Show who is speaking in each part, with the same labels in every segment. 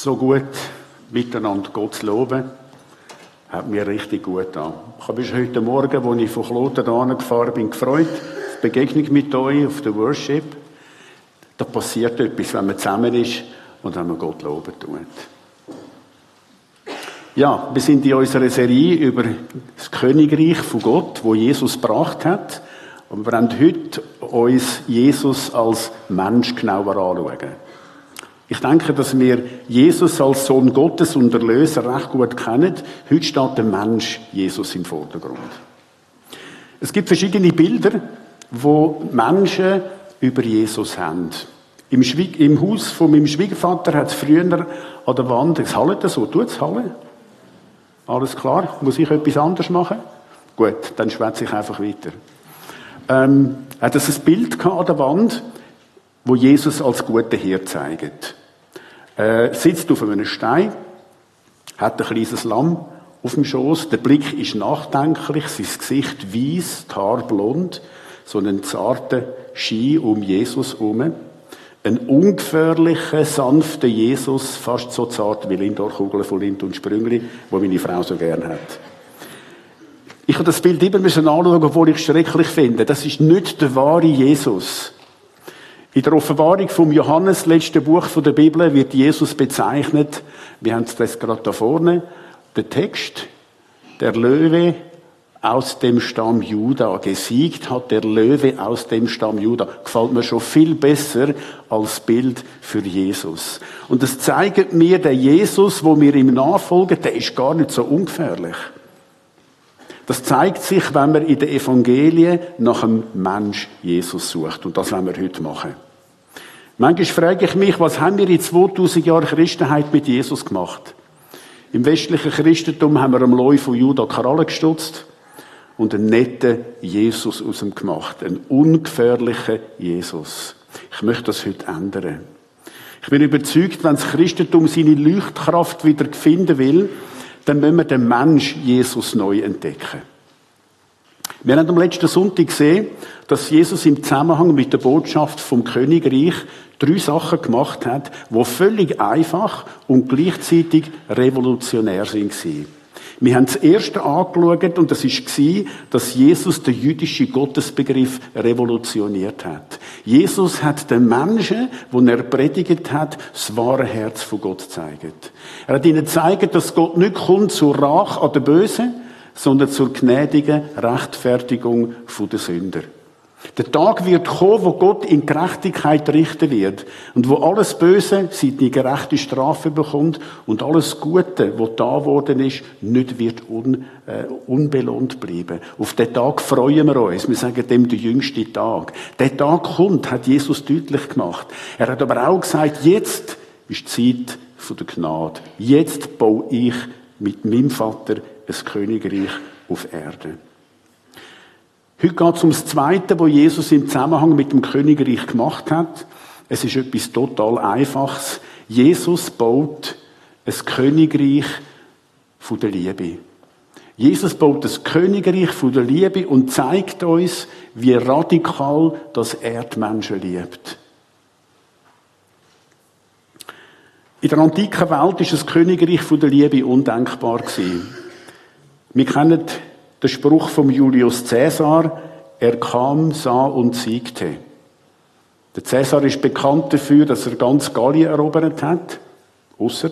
Speaker 1: so gut miteinander Gott zu loben, hat mir richtig gut an. Ich habe mich heute Morgen, als ich von Kloten hierher gefahren bin, gefreut auf die Begegnung mit euch, auf den Worship. Da passiert etwas, wenn man zusammen ist und wenn man Gott loben tut. Ja, wir sind in unserer Serie über das Königreich von Gott, wo Jesus gebracht hat. Und wir wollen heute uns Jesus als Mensch genauer anschauen. Ich denke, dass wir Jesus als Sohn Gottes und Erlöser recht gut kennen. Heute steht der Mensch Jesus im Vordergrund. Es gibt verschiedene Bilder, wo Menschen über Jesus haben. Im Haus von meinem Schwiegervater hat es früher an der Wand, es hallt so, tut es hallen? Alles klar? Muss ich etwas anderes machen? Gut, dann schwätze ich einfach weiter. Hat es ein Bild gehabt an der Wand, wo Jesus als guter Hirt zeigt. Sitzt auf einem Stein, hat ein kleines Lamm auf dem Schoß, der Blick ist nachdenklich, sein Gesicht weiss, die Haare blond, so einen zarten Schein um Jesus herum. Ein ungefährlicher, sanfter Jesus, fast so zart wie Lindor-Kugeln von Lind und Sprüngli, wo meine Frau so gern hat. Ich habe das Bild immer anschauen, obwohl ich es schrecklich finde. Das ist nicht der wahre Jesus. In der Offenbarung vom Johannes, letzten Buch der Bibel, wird Jesus bezeichnet. Wir haben das gerade da vorne. Der Text, der Löwe aus dem Stamm Juda. Gesiegt hat der Löwe aus dem Stamm Juda. Gefällt mir schon viel besser als Bild für Jesus. Und das zeigt mir, der Jesus, wo wir ihm nachfolgen, der ist gar nicht so ungefährlich. Das zeigt sich, wenn man in den Evangelien nach einem Mensch Jesus sucht. Und das wollen wir heute machen. Manchmal frage ich mich, was haben wir in 2000 Jahren Christenheit mit Jesus gemacht? Im westlichen Christentum haben wir am Leu von Juda Krallen gestutzt und einen netten Jesus aus ihm gemacht. Einen ungefährlichen Jesus. Ich möchte das heute ändern. Ich bin überzeugt, wenn das Christentum seine Leuchtkraft wieder finden will, dann müssen wir den Mensch Jesus neu entdecken. Wir haben am letzten Sonntag gesehen, dass Jesus im Zusammenhang mit der Botschaft vom Königreich 3 Sachen gemacht hat, die völlig einfach und gleichzeitig revolutionär waren. Wir haben das erste angeschaut und das war, dass Jesus den jüdischen Gottesbegriff revolutioniert hat. Jesus hat den Menschen, die er predigt hat, das wahre Herz von Gott gezeigt. Er hat ihnen gezeigt, dass Gott nicht kommt zur Rache an den Bösen, sondern zur gnädigen Rechtfertigung der Sünder. Der Tag wird kommen, wo Gott in Gerechtigkeit richten wird und wo alles Böse seine gerechte Strafe bekommt und alles Gute, was da worden ist, nicht wird unbelohnt bleiben. Auf den Tag freuen wir uns. Wir sagen dem der jüngste Tag. Der Tag kommt, hat Jesus deutlich gemacht. Er hat aber auch gesagt, jetzt ist die Zeit der Gnade. Jetzt baue ich mit meinem Vater ein Königreich auf Erde. Heute geht es um das Zweite, was Jesus im Zusammenhang mit dem Königreich gemacht hat. Es ist etwas total Einfaches. Jesus baut ein Königreich von der Liebe. Jesus baut das Königreich von der Liebe und zeigt uns, wie radikal das er die Menschen liebt. In der antiken Welt ist das Königreich von der Liebe undenkbar gewesen. Wir kennen den Spruch von Julius Caesar, er kam, sah und siegte. Der Caesar ist bekannt dafür, dass er ganz Gallien erobert hat. Ausser.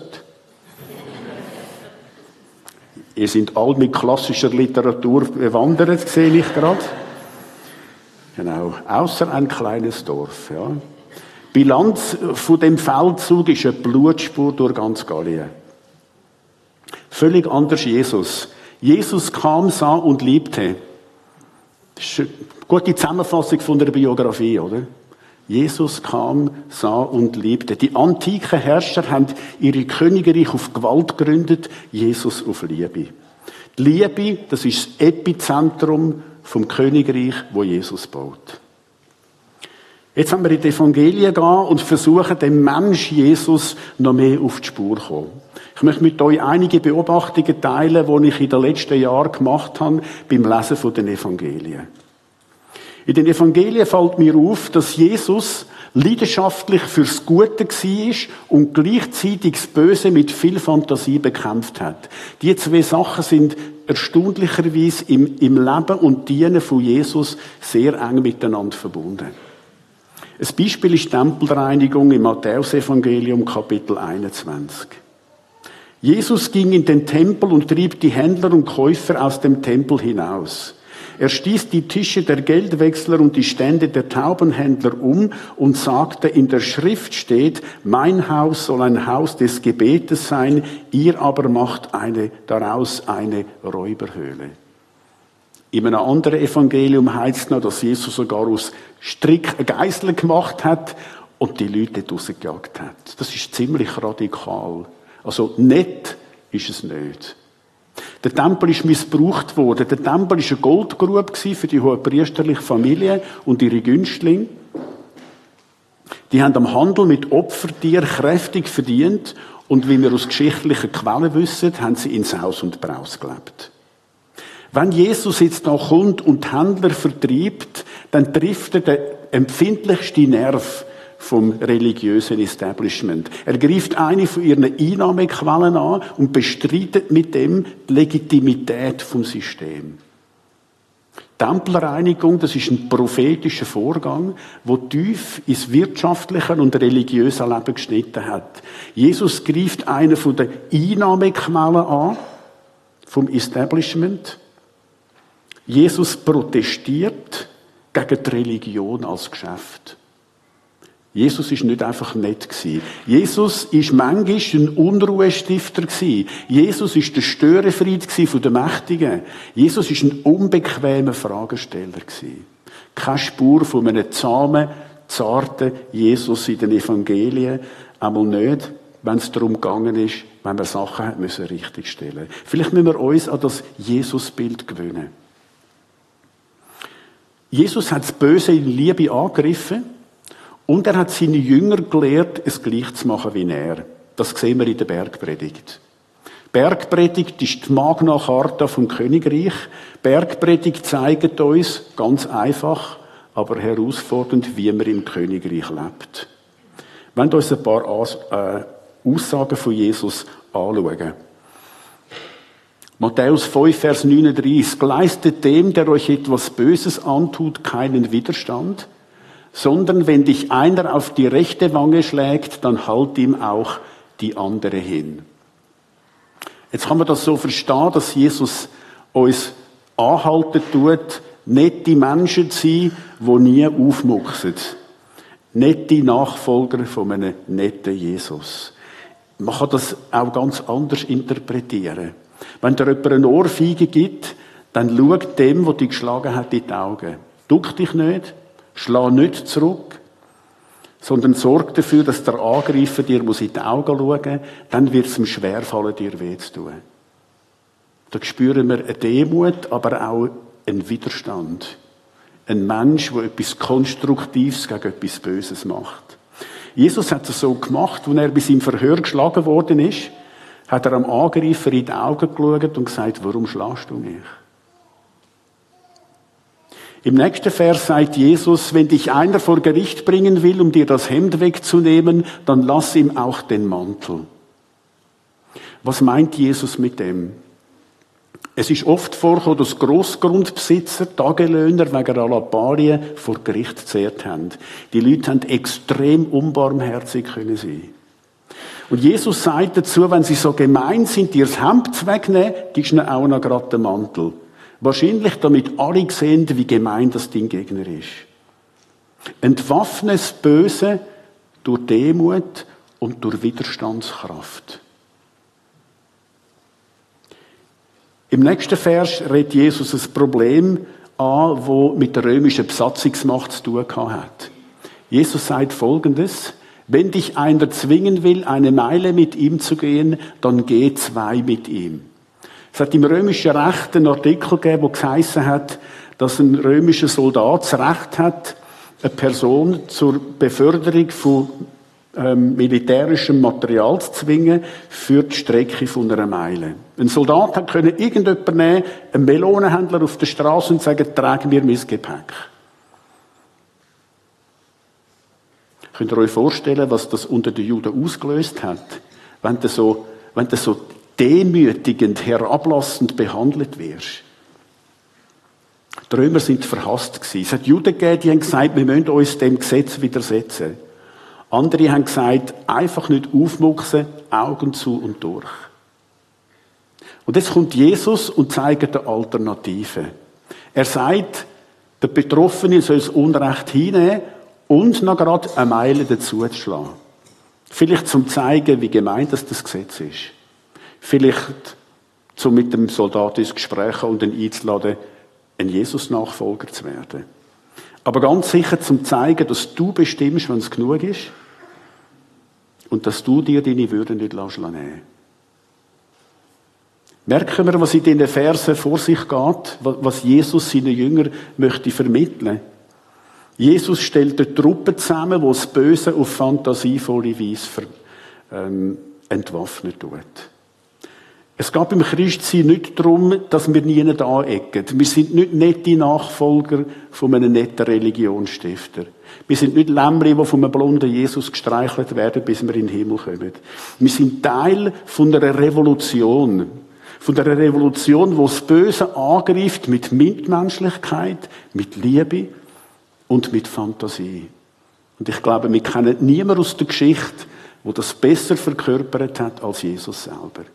Speaker 1: Ihr seid alle mit klassischer Literatur bewandert, sehe ich gerade. Genau, außer ein kleines Dorf. Ja. Bilanz von dem Feldzug ist eine Blutspur durch ganz Gallien. Völlig anders Jesus. Jesus kam, sah und liebte. Das ist eine gute Zusammenfassung von der Biografie, oder? Jesus kam, sah und liebte. Die antiken Herrscher haben ihre Königreich auf Gewalt gegründet, Jesus auf Liebe. Die Liebe, das ist das Epizentrum vom Königreich, wo Jesus baut. Jetzt haben wir in die Evangelien gehen und versuchen, dem Mensch Jesus noch mehr auf die Spur zu kommen. Ich möchte mit euch einige Beobachtungen teilen, die ich in den letzten Jahren gemacht habe beim Lesen den Evangelien. In den Evangelien fällt mir auf, dass Jesus, leidenschaftlich fürs Gute war und gleichzeitig das Böse mit viel Fantasie bekämpft hat. Die zwei Sachen sind erstaunlicherweise im Leben und Dienen von Jesus sehr eng miteinander verbunden. Ein Beispiel ist die Tempelreinigung im Matthäusevangelium, Kapitel 21. Jesus ging in den Tempel und trieb die Händler und Käufer aus dem Tempel hinaus. Er stieß die Tische der Geldwechsler und die Stände der Taubenhändler um und sagte, in der Schrift steht, mein Haus soll ein Haus des Gebetes sein, ihr aber macht daraus eine Räuberhöhle. In einem anderen Evangelium heißt es noch, dass Jesus sogar aus Strick eine Geißel gemacht hat und die Leute dort rausgejagt hat. Das ist ziemlich radikal. Also nett ist es nicht. Der Tempel ist missbraucht worden. Der Tempel war eine Goldgrube für die hohepriesterliche Familie und ihre Günstlinge. Die haben am Handel mit Opfertieren kräftig verdient und wie wir aus geschichtlichen Quellen wissen, haben sie in Saus und Braus gelebt. Wenn Jesus jetzt da kommt und die Händler vertreibt, dann trifft er den empfindlichsten Nerv vom religiösen Establishment. Er greift eine von ihren Einnahmequellen an und bestreitet mit dem die Legitimität vom System. Tempelreinigung, das ist ein prophetischer Vorgang, der tief ins wirtschaftliche und religiöse Leben geschnitten hat. Jesus greift eine von den Einnahmequellen an, vom Establishment. Jesus protestiert gegen die Religion als Geschäft. Jesus ist nicht einfach nett gewesen. Jesus ist manchmal ein Unruhestifter gewesen. Jesus ist der Störenfried von den Mächtigen. Jesus ist ein unbequemer Fragesteller gewesen. Keine Spur von einem zahmen, zarten Jesus in den Evangelien. Einmal nicht, wenn es darum gegangen ist, wenn wir Sachen hat müssen richtigstellen. Vielleicht müssen wir uns an das Jesusbild gewöhnen. Jesus hat das Böse in Liebe angegriffen. Und er hat seine Jünger gelehrt, es gleich zu machen wie er. Das sehen wir in der Bergpredigt. Bergpredigt ist die Magna Charta vom Königreich. Bergpredigt zeigt uns, ganz einfach, aber herausfordernd, wie man im Königreich lebt. Wir wollen uns ein paar Aussagen von Jesus anschauen. Matthäus 5, Vers 39. Leistet dem, der euch etwas Böses antut, keinen Widerstand, sondern wenn dich einer auf die rechte Wange schlägt, dann halt ihm auch die andere hin. Jetzt kann man das so verstehen, dass Jesus uns anhalten tut, nette Menschen zu sein, die nie aufmuchsen. Nette Nachfolger von einem netten Jesus. Man kann das auch ganz anders interpretieren. Wenn dir jemand eine Ohrfeige gibt, dann schau dem, der dich geschlagen hat, in die Augen. Duck dich nicht. Schlag nicht zurück, sondern sorg dafür, dass der Angreifer dir in die Augen schauen muss, dann wird es ihm schwerfallen, dir weh zu tun. Da spüren wir eine Demut, aber auch einen Widerstand. Ein Mensch, der etwas Konstruktives gegen etwas Böses macht. Jesus hat es so gemacht, als er bei seinem Verhör geschlagen worden ist, hat er am Angreifer in die Augen geschaut und gesagt, warum schlägst du mich? Im nächsten Vers sagt Jesus, wenn dich einer vor Gericht bringen will, um dir das Hemd wegzunehmen, dann lass ihm auch den Mantel. Was meint Jesus mit dem? Es ist oft vorgekommen, dass Grossgrundbesitzer, Tagelöhner wegen einer Lappalie vor Gericht gezerrt haben. Die Leute haben extrem unbarmherzig können sein. Und Jesus sagt dazu, wenn sie so gemein sind, dir das Hemd wegnehmen, gibst du ihnen auch noch gerade den Mantel. Wahrscheinlich, damit alle sehen, wie gemein das dein Gegner ist. Entwaffne das Böse durch Demut und durch Widerstandskraft. Im nächsten Vers redet Jesus ein Problem an, das mit der römischen Besatzungsmacht zu tun hat. Jesus sagt Folgendes: Wenn dich einer zwingen will, eine Meile mit ihm zu gehen, dann geh 2 mit ihm. Es hat im römischen Recht einen Artikel gegeben, der geheissen hat, dass ein römischer Soldat das Recht hat, eine Person zur Beförderung von militärischem Material zu zwingen für die Strecke von einer Meile. Ein Soldat hat können irgendjemanden nehmen, einen Melonenhändler auf der Straße und sagen, trag mir mein Gepäck. Könnt ihr euch vorstellen, was das unter den Juden ausgelöst hat? Wenn du so demütigend, herablassend behandelt wirst. Die Römer sind verhasst gewesen. Es hat Juden gegeben, die haben gesagt, wir müssen uns dem Gesetz widersetzen. Andere haben gesagt, einfach nicht aufmucksen, Augen zu und durch. Und jetzt kommt Jesus und zeigt eine Alternative. Er sagt, der Betroffene soll das Unrecht hinnehmen und noch gerade eine Meile dazu zu schlagen. Vielleicht zum zeigen, wie gemein das Gesetz ist. Vielleicht zum mit dem Soldat ins Gespräch und ihn einzuladen, ein Jesus-Nachfolger zu werden. Aber ganz sicher zum zeigen, dass du bestimmst, wenn es genug ist und dass du dir deine Würde nicht nehmen lässt. Merken wir, was in diesen Versen vor sich geht, was Jesus seinen Jüngern möchte vermitteln. Jesus stellt eine Truppe zusammen, die das Böse auf fantasievolle Weise entwaffnet tut. Es geht beim Christsein nicht darum, dass wir nie anecken. Wir sind nicht nette Nachfolger von einem netten Religionsstifter. Wir sind nicht Lämmli, die von einem blonden Jesus gestreichelt werden, bis wir in den Himmel kommen. Wir sind Teil von einer Revolution. Von einer Revolution, die das Böse angreift mit Mitmenschlichkeit, mit Liebe und mit Fantasie. Und ich glaube, wir kennen niemanden aus der Geschichte, der das besser verkörpert hat als Jesus selber.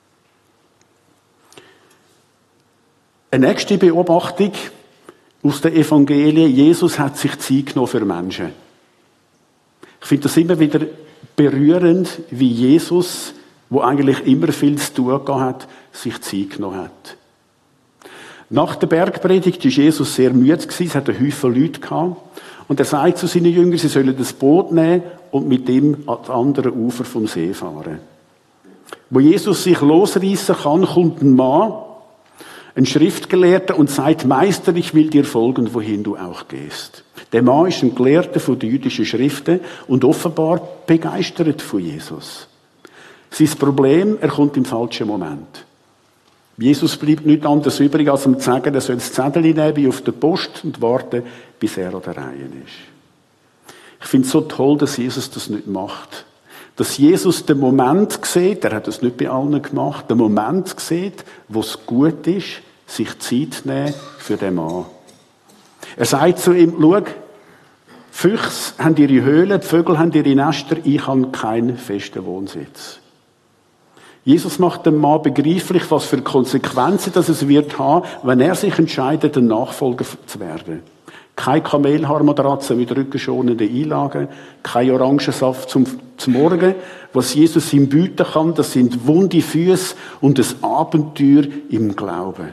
Speaker 1: Eine nächste Beobachtung aus den Evangelien: Jesus hat sich Zeit genommen für Menschen. Ich finde das immer wieder berührend, wie Jesus, wo eigentlich immer viel zu tun gehabt hat, sich Zeit genommen hat. Nach der Bergpredigt war Jesus sehr müde, es hat einen Haufen Leute gehabt. Und er sagt zu seinen Jüngern, sie sollen das Boot nehmen und mit ihm an das andere Ufer vom See fahren. Wo Jesus sich losreißen kann, kommt ein Mann, ein Schriftgelehrter, und sagt: Meister, ich will dir folgen, wohin du auch gehst. Der Mann ist ein Gelehrter von den jüdischen Schriften und offenbar begeistert von Jesus. Sein Problem, er kommt im falschen Moment. Jesus bleibt nichts anderes übrig, als ihm zu sagen, er soll das Zettel nehmen auf der Post und warten, bis er an der Reihe ist. Ich finde es so toll, dass Jesus das nicht macht. Dass Jesus den Moment sieht, er hat das nicht bei allen gemacht, den Moment sieht, wo es gut ist, sich Zeit zu nehmen für den Mann. Er sagt zu ihm: Schau, Füchse haben ihre Höhlen, die Vögel haben ihre Nester, ich habe keinen festen Wohnsitz. Jesus macht dem Mann begreiflich, was für Konsequenzen das es wird haben, wenn er sich entscheidet, ein Nachfolger zu werden. Keine Kamelhaarmatratze mit rückenschonenden Einlagen, kein Orangensaft zum Morgen. Was Jesus ihm bieten kann, das sind wunde Füße und ein Abenteuer im Glauben.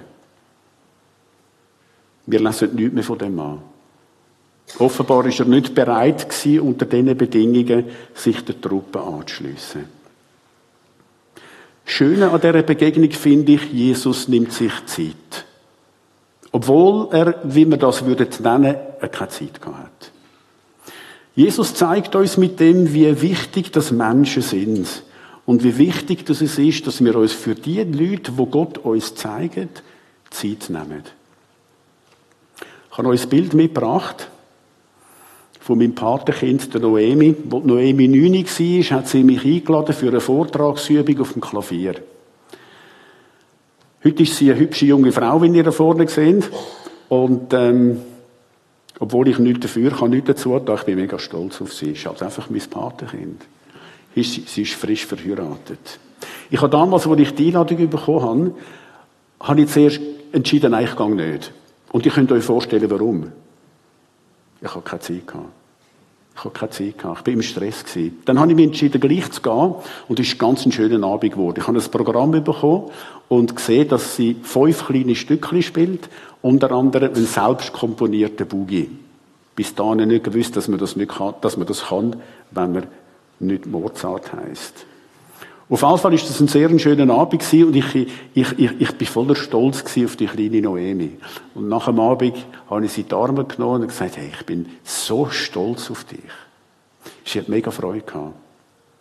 Speaker 1: Wir lesen nichts mehr von dem Mann. Offenbar ist er nicht bereit gewesen, unter diesen Bedingungen sich der Truppe anzuschliessen. Schöne an dieser Begegnung finde ich, Jesus nimmt sich Zeit. Obwohl er, wie wir das nennen würden, keine Zeit gehabt hat. Jesus zeigt uns mit dem, wie wichtig das Menschen sind. Und wie wichtig das ist, dass wir uns für die Leute, die Gott uns zeigt, Zeit nehmen. Ich habe euch ein Bild mitgebracht von meinem Patenkind, der Noemi. Als Noemi 9 war, hat sie mich eingeladen für eine Vortragsübung auf dem Klavier. Heute ist sie eine hübsche junge Frau, wie ihr da vorne seht. Und obwohl ich nichts dafür kann, nichts dazu tun, ich bin mega stolz auf sie. Sie ist halt einfach mein Patenkind. Sie ist frisch verheiratet. Ich habe damals, als ich die Einladung bekommen habe ich zuerst entschieden, nein, ich gehe nicht. Und ihr könnt euch vorstellen, warum. Ich habe keine Zeit gehabt. Ich war im Stress. Dann habe ich mich entschieden, gleich zu gehen. Und es ist ganz ein schöner Abend geworden. Ich habe ein Programm bekommen und gesehen, dass sie 5 kleine Stückchen spielt. Unter anderem einen selbst komponierten Boogie. Bis dahin nicht gewusst, dass man das nicht kann, dass man das kann, wenn man nicht Mozart heisst. Auf jeden Fall war das ein sehr schöner Abend und ich bin voller Stolz auf die kleine Noemi. Und nach dem Abend habe ich sie in die Arme genommen und gesagt: Hey, ich bin so stolz auf dich. Sie hat mega Freude gehabt.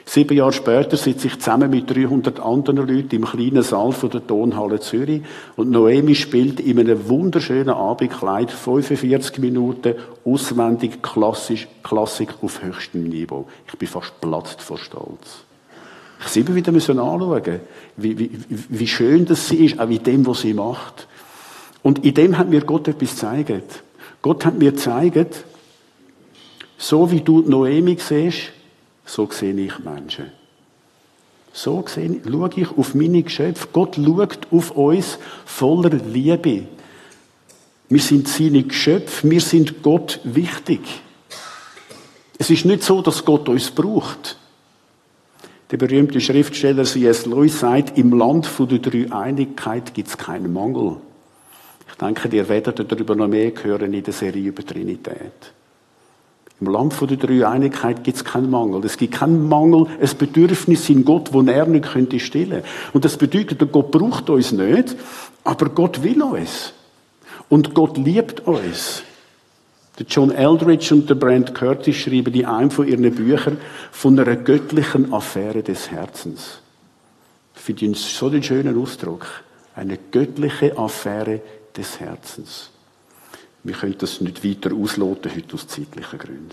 Speaker 1: 7 Jahre später sitze ich zusammen mit 300 anderen Leuten im kleinen Saal von der Tonhalle Zürich und Noemi spielt in einem wunderschönen Abendkleid 45 Minuten auswendig Klassik auf höchstem Niveau. Ich bin fast platzt vor Stolz. Ich sie immer wieder anschauen, wie schön das sie ist, auch in dem, was sie macht. Und in dem hat mir Gott etwas gezeigt. Gott hat mir gezeigt, so wie du Noemi siehst, so sehe ich Menschen. So schaue ich auf meine Geschöpfe. Gott schaut auf uns voller Liebe. Wir sind seine Geschöpfe, wir sind Gott wichtig. Es ist nicht so, dass Gott uns braucht. Der berühmte Schriftsteller C.S. Lewis sagt, im Land der Dreieinigkeit gibt es keinen Mangel. Ich denke, ihr werdet darüber noch mehr hören in der Serie über Trinität. Im Land der Dreieinigkeit gibt es keinen Mangel. Es gibt keinen Mangel, ein Bedürfnis in Gott, das er nicht könnte stillen. Und das bedeutet, Gott braucht uns nicht, aber Gott will uns. Und Gott liebt uns. Der John Eldridge und der Brent Curtis schreiben in einem von ihren Büchern von einer göttlichen Affäre des Herzens. Ich finde so einen schönen Ausdruck. Eine göttliche Affäre des Herzens. Wir können das nicht weiter ausloten, heute aus zeitlichen Gründen.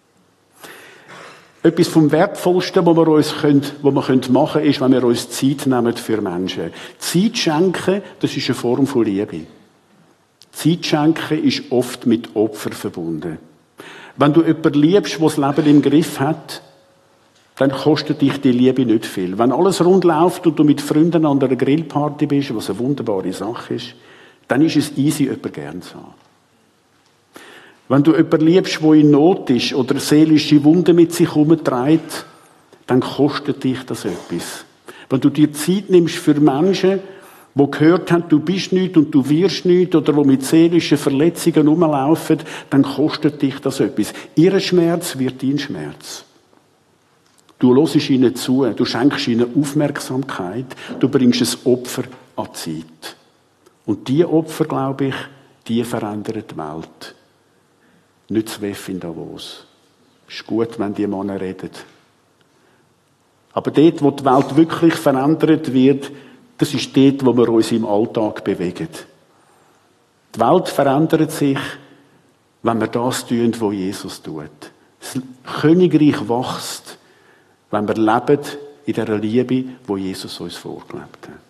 Speaker 1: Etwas vom Wertvollsten, was wir machen können, ist, wenn wir uns Zeit nehmen für Menschen. Zeit schenken, das ist eine Form von Liebe. Zeit schenken ist oft mit Opfer verbunden. Wenn du jemanden liebst, der das Leben im Griff hat, dann kostet dich die Liebe nicht viel. Wenn alles rund läuft und du mit Freunden an einer Grillparty bist, was eine wunderbare Sache ist, dann ist es easy, jemanden gern zu haben. Wenn du jemanden liebst, der in Not ist oder seelische Wunden mit sich herumträgt, dann kostet dich das etwas. Wenn du dir Zeit nimmst für Menschen, die gehört haben, du bist nichts und du wirst nichts, oder die mit seelischen Verletzungen rumlaufen, dann kostet dich das etwas. Ihr Schmerz wird dein Schmerz. Du hörst ihnen zu, du schenkst ihnen Aufmerksamkeit, du bringst ein Opfer an die Zeit. Und diese Opfer, glaube ich, die verändern die Welt. Nicht zu WEF in Davos. Es ist gut, wenn die Männer reden. Aber dort, wo die Welt wirklich verändert wird, das ist dort, wo wir uns im Alltag bewegen. Die Welt verändert sich, wenn wir das tun, was Jesus tut. Das Königreich wächst, wenn wir leben in dieser Liebe, die Jesus uns vorgelebt hat.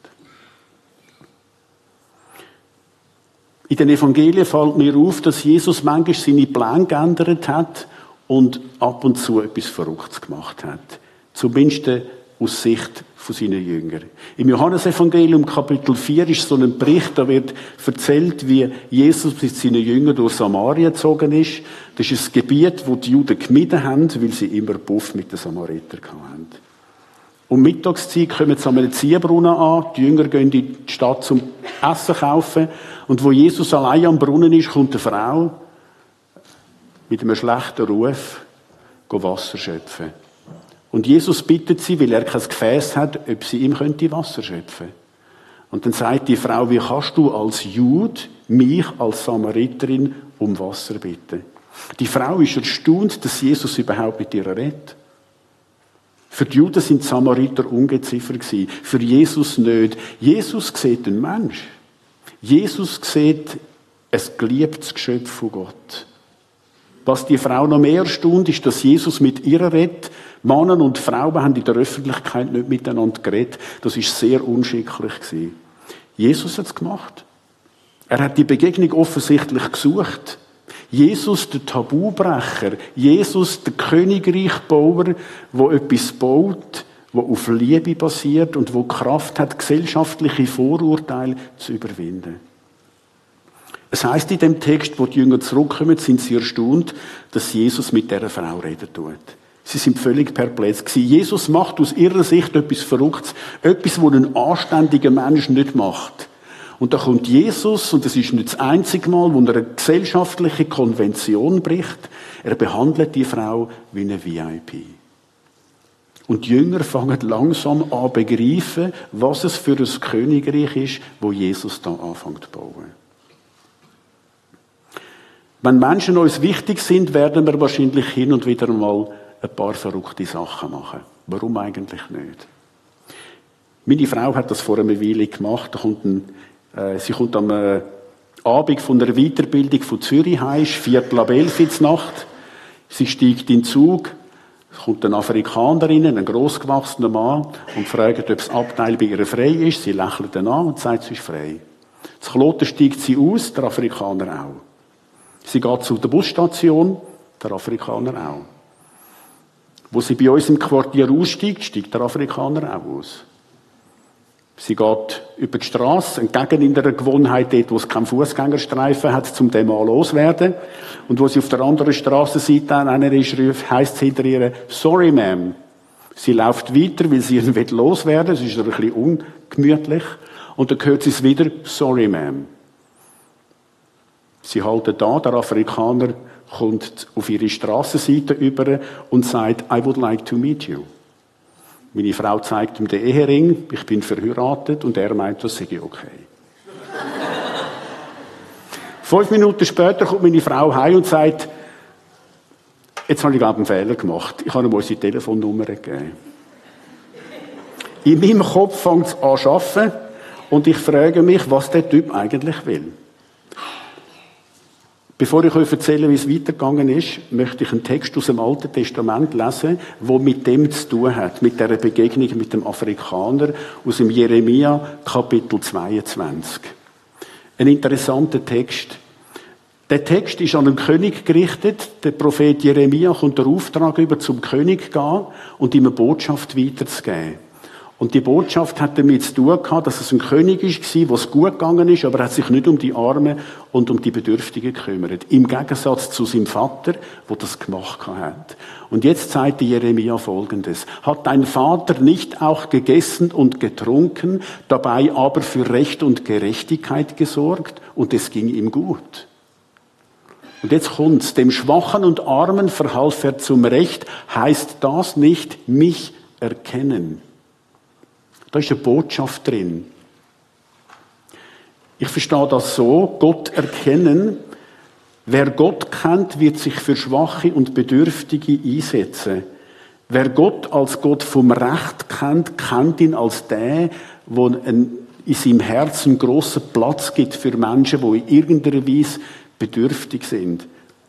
Speaker 1: In den Evangelien fällt mir auf, dass Jesus manchmal seine Pläne geändert hat und ab und zu etwas Verrücktes gemacht hat. Zumindest aus Sicht von seinen Jüngern. Im Johannesevangelium Kapitel 4 ist so ein Bericht, da wird erzählt, wie Jesus mit seinen Jüngern durch Samaria gezogen ist. Das ist ein Gebiet, wo die Juden gemieden haben, weil sie immer Buff mit den Samaritern hatten. Um Mittagszeit kommen sie an einem Ziehbrunnen an, die Jünger gehen in die Stadt zum Essen kaufen und wo Jesus allein am Brunnen ist, kommt eine Frau mit einem schlechten Ruf Wasser schöpfen. Und Jesus bittet sie, weil er kein Gefäß hat, ob sie ihm Wasser schöpfen könnte. Und dann sagt die Frau, wie kannst du als Jude mich als Samariterin um Wasser bitten? Die Frau ist erstaunt, dass Jesus überhaupt mit ihr redet. Für die Juden sind die Samariter ungeziffert gewesen. Für Jesus nicht. Jesus sieht einen Mensch. Jesus sieht ein geliebtes Geschöpf von Gott. Was die Frau noch mehr erstaunt, ist, dass Jesus mit ihr redet. Männer und Frauen haben in der Öffentlichkeit nicht miteinander geredet. Das ist sehr unschicklich gewesen. Jesus hat es gemacht. Er hat die Begegnung offensichtlich gesucht. Jesus, der Tabubrecher, Jesus, der Königreichbauer, der etwas baut, das auf Liebe basiert und wo Kraft hat, gesellschaftliche Vorurteile zu überwinden. Es heisst in dem Text, wo die Jünger zurückkommen, sind sie erstaunt, dass Jesus mit dieser Frau reden tut. Sie sind völlig perplex gewesen. Jesus macht aus ihrer Sicht etwas Verrücktes, etwas, was ein anständiger Mensch nicht macht. Und da kommt Jesus, und das ist nicht das einzige Mal, wo er eine gesellschaftliche Konvention bricht. Er behandelt die Frau wie eine VIP. Und die Jünger fangen langsam an zu begreifen, was es für ein Königreich ist, wo Jesus da anfängt zu bauen. Wenn Menschen uns wichtig sind, werden wir wahrscheinlich hin und wieder mal ein paar verrückte Sachen machen. Warum eigentlich nicht? Meine Frau hat das vor einer Weile gemacht. Sie kommt am Abend von der Weiterbildung von Zürich heim, 10:45 in die Nacht. Sie steigt in den Zug, es kommt ein Afrikaner rein, ein grossgewachsener Mann, und fragt, ob das Abteil bei ihr frei ist. Sie lächelt ihn an und sagt, sie ist frei. Das Kloten steigt sie aus, der Afrikaner auch. Sie geht zu der Busstation, der Afrikaner auch. Wo sie bei uns im Quartier aussteigt, steigt der Afrikaner auch aus. Sie geht über die Straße, entgegen in der Gewohnheit dort, wo es keinen Fußgängerstreifen hat, um den Mal loswerden. Und wo sie auf der anderen Strassenseite einer ist, heisst es hinter ihr, sorry, ma'am. Sie läuft weiter, weil sie ihn loswerden will. Es ist ein bisschen ungemütlich. Und dann hört sie es wieder, sorry, ma'am. Sie halten da, der Afrikaner kommt auf ihre Strassenseite über und sagt, I would like to meet you. Meine Frau zeigt ihm den Ehering, ich bin verheiratet, und er meint, das sei okay. 5 Minuten später kommt meine Frau heim und sagt, jetzt habe ich, glaube ich, einen Fehler gemacht. Ich habe ihm unsere Telefonnummer gegeben. In meinem Kopf fängt es an zu arbeiten und ich frage mich, was der Typ eigentlich will. Bevor ich euch erzähle, wie es weitergegangen ist, möchte ich einen Text aus dem Alten Testament lesen, der mit dem zu tun hat, mit der Begegnung mit dem Afrikaner aus dem Jeremia, Kapitel 22. Ein interessanter Text. Der Text ist an einen König gerichtet. Der Prophet Jeremia kommt der Auftrag über, zum König zu gehen und ihm eine Botschaft weiterzugeben. Und die Botschaft hat damit zu tun gehabt, dass es ein König war, wo es gut gegangen ist, aber er hat sich nicht um die Armen und um die Bedürftigen gekümmert. Im Gegensatz zu seinem Vater, der das gemacht hat. Und jetzt sagt Jeremia Folgendes. Hat dein Vater nicht auch gegessen und getrunken, dabei aber für Recht und Gerechtigkeit gesorgt, und es ging ihm gut? Und jetzt kommt's. Dem Schwachen und Armen verhalf er zum Recht. Heißt das nicht mich erkennen? Da ist eine Botschaft drin. Ich verstehe das so, Gott erkennen. Wer Gott kennt, wird sich für Schwache und Bedürftige einsetzen. Wer Gott als Gott vom Recht kennt, kennt ihn als der, der in seinem Herzen einen grossen Platz gibt für Menschen, die in irgendeiner Weise bedürftig sind.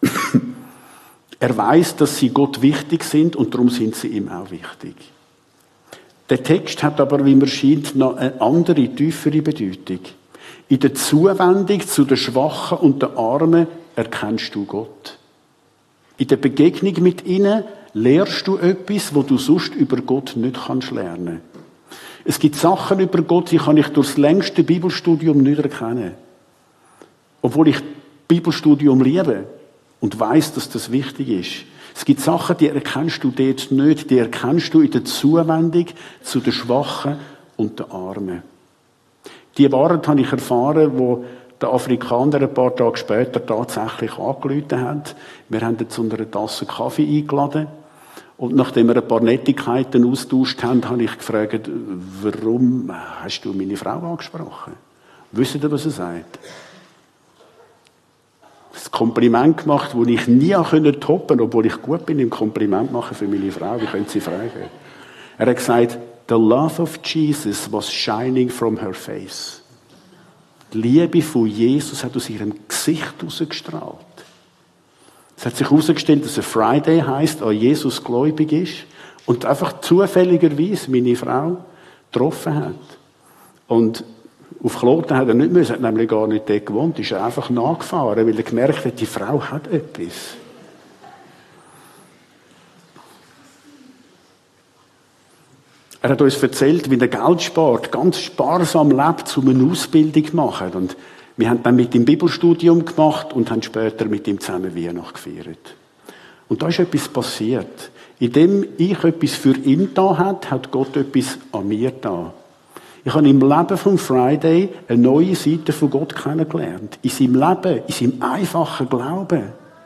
Speaker 1: Er weiß, dass sie Gott wichtig sind und darum sind sie ihm auch wichtig. Der Text hat aber, wie mir scheint, noch eine andere, tiefere Bedeutung. In der Zuwendung zu den Schwachen und den Armen erkennst du Gott. In der Begegnung mit ihnen lernst du etwas, wo du sonst über Gott nicht kannst lernen. Es gibt Sachen über Gott, die kann ich durch das längste Bibelstudium nicht erkennen. Obwohl ich Bibelstudium liebe und weiss, dass das wichtig ist. Es gibt Sachen, die erkennst du dort nicht, die erkennst du in der Zuwendung zu den Schwachen und den Armen. Die Wahrheit habe ich erfahren, wo der Afrikaner ein paar Tage später tatsächlich angerufen hat. Wir haben ihn zu einer Tasse Kaffee eingeladen. Und nachdem wir ein paar Nettigkeiten austauscht haben, habe ich gefragt, warum hast du meine Frau angesprochen? Wisst ihr, was er sagt? Das Kompliment gemacht, das ich nie toppen konnte, obwohl ich gut bin im Kompliment machen für meine Frau. Wie können Sie fragen? Er hat gesagt, the love of Jesus was shining from her face. Die Liebe von Jesus hat aus ihrem Gesicht herausgestrahlt. Es hat sich herausgestellt, dass er Friday heisst, an Jesus gläubig ist und einfach zufälligerweise meine Frau getroffen hat. Und auf Kloten hat er nicht müssen, hat nämlich gar nicht dort gewohnt, ist er einfach nachgefahren, weil er gemerkt hat, die Frau hat etwas. Er hat uns erzählt, wie er Geld spart, ganz sparsam lebt, um eine Ausbildung zu machen. Und wir haben dann mit ihm Bibelstudium gemacht und haben später mit ihm zusammen Weihnachten gefeiert. Und da ist etwas passiert. Indem ich etwas für ihn da hat Gott etwas an mir da. Ich habe im Leben von Friday eine neue Seite von Gott kennengelernt. In seinem Leben, in seinem einfachen Glauben,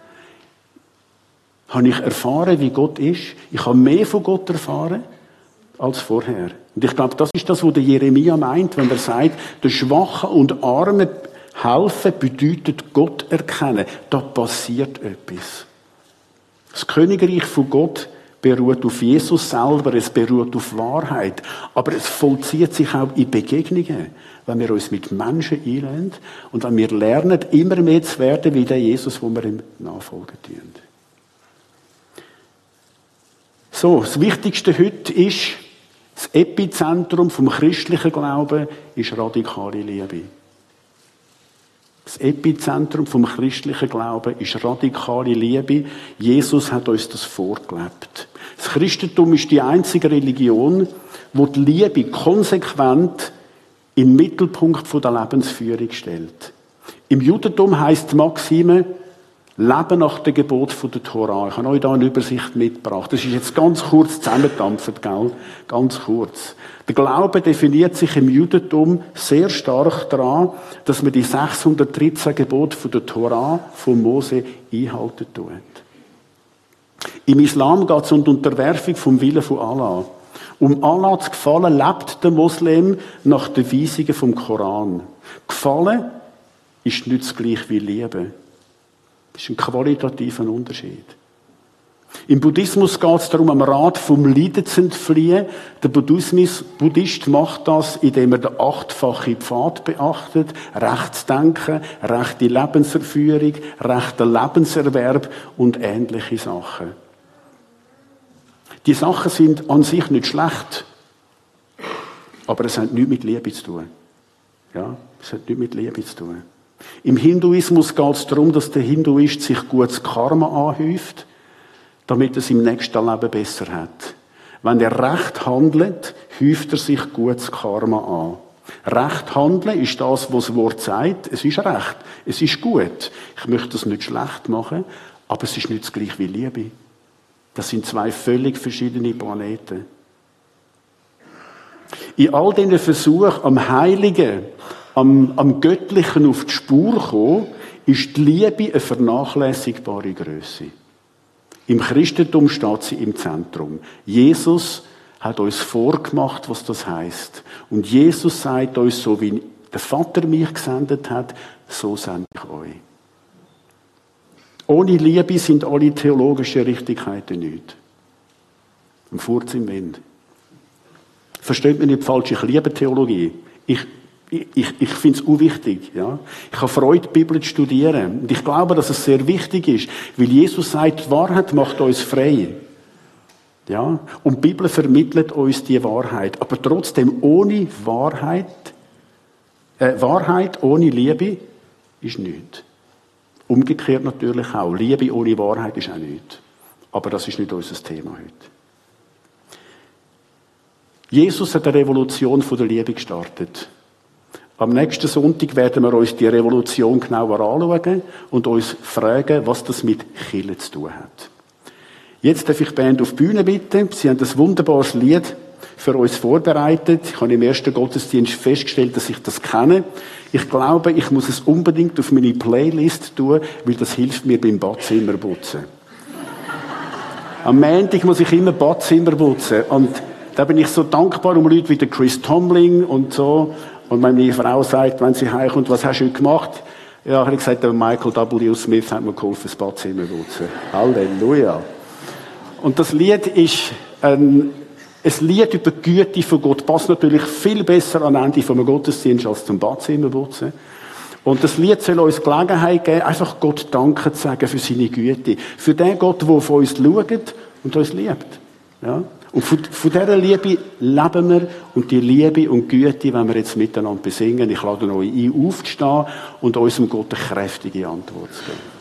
Speaker 1: habe ich erfahren, wie Gott ist. Ich habe mehr von Gott erfahren als vorher. Und ich glaube, das ist das, was der Jeremia meint, wenn er sagt, der Schwachen und Armen helfen bedeutet Gott erkennen. Da passiert etwas. Das Königreich von Gott beruht auf Jesus selber, es beruht auf Wahrheit. Aber es vollzieht sich auch in Begegnungen, wenn wir uns mit Menschen einlassen und wenn wir lernen, immer mehr zu werden wie der Jesus, wo wir ihm nachfolgen tun. So, das Wichtigste heute ist, das Epizentrum vom christlichen Glauben ist radikale Liebe. Das Epizentrum vom christlichen Glauben ist radikale Liebe. Jesus hat uns das vorgelebt. Das Christentum ist die einzige Religion, wo die Liebe konsequent in den Mittelpunkt der Lebensführung stellt. Im Judentum heisst die Maxime, Leben nach dem Gebot der Tora. Ich habe euch da eine Übersicht mitgebracht. Das ist jetzt ganz kurz zusammengedampft, gell? Ganz kurz. Der Glaube definiert sich im Judentum sehr stark daran, dass man die 613 Gebote der Tora von Mose einhalten tut. Im Islam geht es um die Unterwerfung vom Willen von Allah. Um Allah zu gefallen, lebt der Moslem nach den Weisungen vom Koran. Gefallen ist nicht das gleiche wie Liebe. Das ist ein qualitativer Unterschied. Im Buddhismus geht es darum, am Rat vom Leiden zu entfliehen. Der Buddhist macht das, indem er den 8-fachen Pfad beachtet, rechtes Denken, rechte Lebenserführung, rechter Lebenserwerb und ähnliche Sachen. Die Sachen sind an sich nicht schlecht, aber es hat nichts mit Liebe zu tun. Ja, es hat nichts mit Liebe zu tun. Im Hinduismus geht es darum, dass der Hinduist sich gutes Karma anhäuft, damit er es im nächsten Leben besser hat. Wenn er recht handelt, häuft er sich gutes Karma an. Recht handeln ist das, was das Wort sagt. Es ist recht. Es ist gut. Ich möchte es nicht schlecht machen, aber es ist nicht das gleiche wie Liebe. Das sind zwei völlig verschiedene Planeten. In all diesen Versuchen am Heiligen, am Göttlichen auf die Spur kommen, ist die Liebe eine vernachlässigbare Größe. Im Christentum steht sie im Zentrum. Jesus hat uns vorgemacht, was das heisst. Und Jesus sagt uns, so wie der Vater mich gesendet hat, so sende ich euch. Ohne Liebe sind alle theologischen Richtigkeiten nichts. Ein Furz im Wind. Versteht mich nicht falsch, ich liebe Theologie. Ich finde es unwichtig. Ja? Ich habe Freude, die Bibel zu studieren. Und ich glaube, dass es sehr wichtig ist, weil Jesus sagt, die Wahrheit macht uns frei. Ja? Und die Bibel vermittelt uns die Wahrheit. Aber trotzdem, ohne Wahrheit ohne Liebe ist nichts. Umgekehrt natürlich auch. Liebe ohne Wahrheit ist auch nichts. Aber das ist nicht unser Thema heute. Jesus hat eine Revolution von der Liebe gestartet. Am nächsten Sonntag werden wir uns die Revolution genauer anschauen und uns fragen, was das mit Kirche zu tun hat. Jetzt darf ich die Band auf die Bühne bitten. Sie haben ein wunderbares Lied für uns vorbereitet. Ich habe im ersten Gottesdienst festgestellt, dass ich das kenne. Ich glaube, ich muss es unbedingt auf meine Playlist tun, weil das hilft mir beim Badzimmerputzen. Am Montag muss ich immer Badzimmer putzen. Und da bin ich so dankbar um Leute wie der Chris Tomlin und so. Und meine Frau sagt, wenn sie heimkommt, was hast du heute gemacht? Ja, ich habe gesagt, der Michael W. Smith hat mir geholfen, das Badzimmer zu putzen. Halleluja. Und das Lied ist ein Lied über die Güte von Gott. Passt natürlich viel besser an Ende vom Gottesdienst als zum Badzimmer putzen. Und das Lied soll uns Gelegenheit geben, einfach Gott Danke zu sagen für seine Güte. Für den Gott, der auf uns schaut und uns liebt. Ja? Und von dieser Liebe leben wir. Und die Liebe und Güte, wenn wir jetzt miteinander besingen, ich lade euch ein, aufzustehen und unserem Gott eine kräftige Antwort zu geben.